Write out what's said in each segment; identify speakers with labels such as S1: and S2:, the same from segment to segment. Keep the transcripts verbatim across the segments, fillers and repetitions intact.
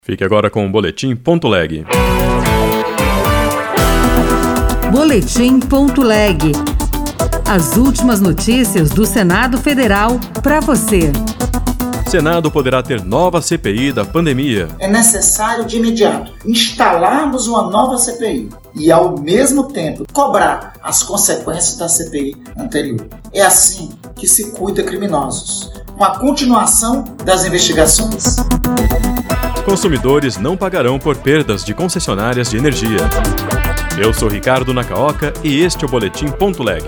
S1: Fique agora com o Boletim Ponto Leg.
S2: Boletim Ponto Leg. As últimas notícias do Senado Federal para você.
S1: Senado poderá ter nova C P I da pandemia.
S3: É necessário de imediato instalarmos uma nova C P I e, ao mesmo tempo, cobrar as consequências da C P I anterior. É assim que se cuida criminosos, com a continuação das investigações.
S1: Consumidores não pagarão por perdas de concessionárias de energia. Eu sou Ricardo Nacaoca e este é o Boletim Ponto Leg.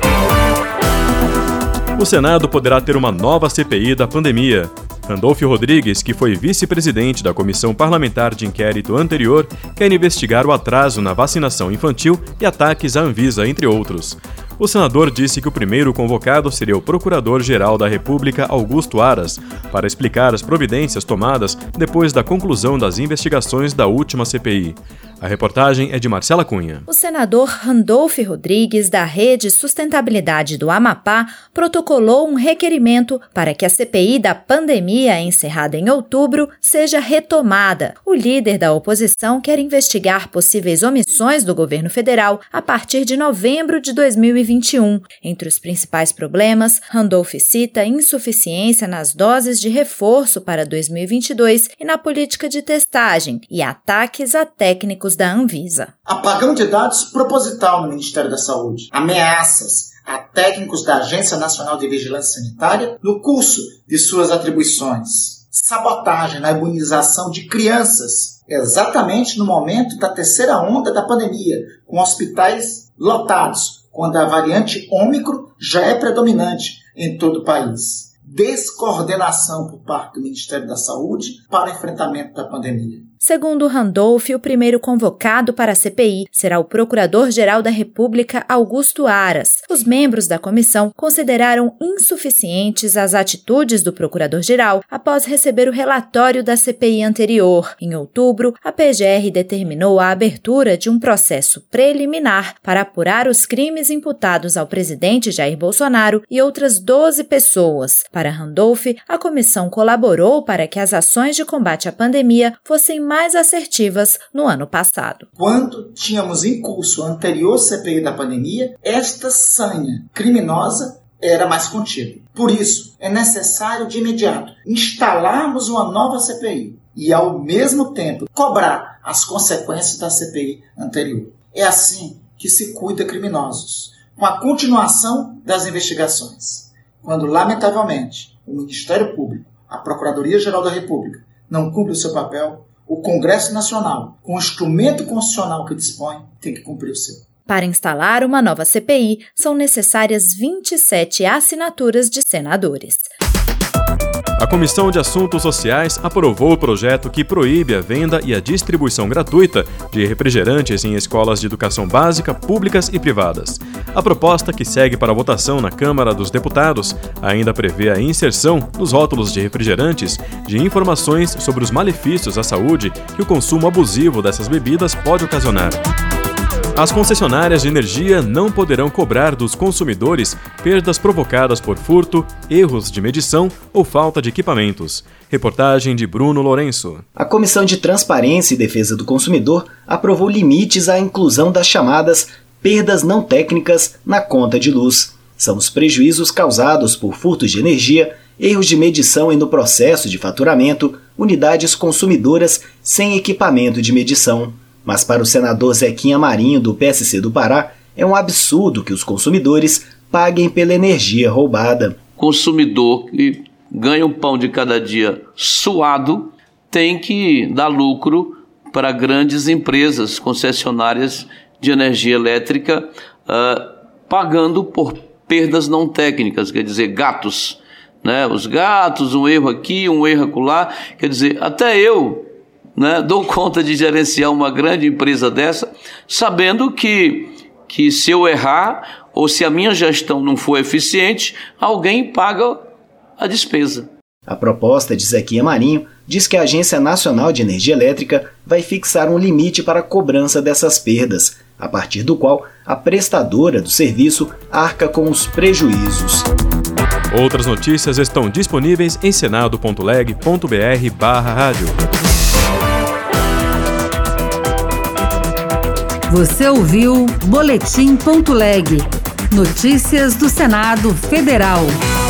S1: O Senado poderá ter uma nova C P I da pandemia. Randolfo Rodrigues, que foi vice-presidente da Comissão Parlamentar de Inquérito anterior, quer investigar o atraso na vacinação infantil e ataques à Anvisa, entre outros. O senador disse que o primeiro convocado seria o Procurador-Geral da República, Augusto Aras, para explicar as providências tomadas depois da conclusão das investigações da última C P I. A reportagem é de Marcela Cunha.
S4: O senador Randolfo Rodrigues, da Rede Sustentabilidade do Amapá, protocolou um requerimento para que a C P I da pandemia, encerrada em outubro, seja retomada. O líder da oposição quer investigar possíveis omissões do governo federal a partir de novembro de dois mil e vinte e um. Entre os principais problemas, Randolfo cita insuficiência nas doses de reforço para dois mil e vinte e dois e na política de testagem e ataques a técnicos da Anvisa.
S3: Apagão de dados proposital no Ministério da Saúde, ameaças a técnicos da Agência Nacional de Vigilância Sanitária no curso de suas atribuições, sabotagem na imunização de crianças, exatamente no momento da terceira onda da pandemia, com hospitais lotados, quando a variante Ômicron já é predominante em todo o país. Descoordenação por parte do Ministério da Saúde para o enfrentamento da pandemia.
S4: Segundo Randolfo, o primeiro convocado para a C P I será o Procurador-Geral da República, Augusto Aras. Os membros da comissão consideraram insuficientes as atitudes do Procurador-Geral após receber o relatório da C P I anterior. Em outubro, a P G R determinou a abertura de um processo preliminar para apurar os crimes imputados ao presidente Jair Bolsonaro e outras doze pessoas. Para Randolfo, a comissão colaborou para que as ações de combate à pandemia fossem mais mais assertivas no ano passado.
S3: Quando tínhamos em curso a anterior C P I da pandemia, esta sanha criminosa era mais contida. Por isso, é necessário de imediato instalarmos uma nova C P I e, ao mesmo tempo, cobrar as consequências da C P I anterior. É assim que se cuida criminosos, com a continuação das investigações. Quando, lamentavelmente, o Ministério Público, a Procuradoria-Geral da República, não cumpre o seu papel, o Congresso Nacional, com o instrumento constitucional que dispõe, tem que cumprir o seu.
S4: Para instalar uma nova C P I, são necessárias vinte e sete assinaturas de senadores.
S1: A Comissão de Assuntos Sociais aprovou o projeto que proíbe a venda e a distribuição gratuita de refrigerantes em escolas de educação básica, públicas e privadas. A proposta, que segue para votação na Câmara dos Deputados, ainda prevê a inserção nos rótulos de refrigerantes de informações sobre os malefícios à saúde que o consumo abusivo dessas bebidas pode ocasionar. As concessionárias de energia não poderão cobrar dos consumidores perdas provocadas por furto, erros de medição ou falta de equipamentos. Reportagem de Bruno Lourenço.
S5: A Comissão de Transparência e Defesa do Consumidor aprovou limites à inclusão das chamadas perdas não técnicas na conta de luz. São os prejuízos causados por furtos de energia, erros de medição e no processo de faturamento, unidades consumidoras sem equipamento de medição. Mas para o senador Zequinha Marinho, do P S C do Pará, é um absurdo que os consumidores paguem pela energia roubada.
S6: Consumidor que ganha um pão de cada dia suado tem que dar lucro para grandes empresas concessionárias de energia elétrica, uh, pagando por perdas não técnicas, quer dizer, gatos. Né? Os gatos, um erro aqui, um erro acolá, quer dizer, até eu... Né, dou conta de gerenciar uma grande empresa dessa, sabendo que, que se eu errar ou se a minha gestão não for eficiente, alguém paga a despesa.
S5: A proposta de Zequinha Marinho diz que a Agência Nacional de Energia Elétrica vai fixar um limite para a cobrança dessas perdas, a partir do qual a prestadora do serviço arca com os prejuízos.
S1: Outras notícias estão disponíveis em senado ponto leg ponto br barra rádio.
S2: Você ouviu Boletim.leg. Notícias do Senado Federal.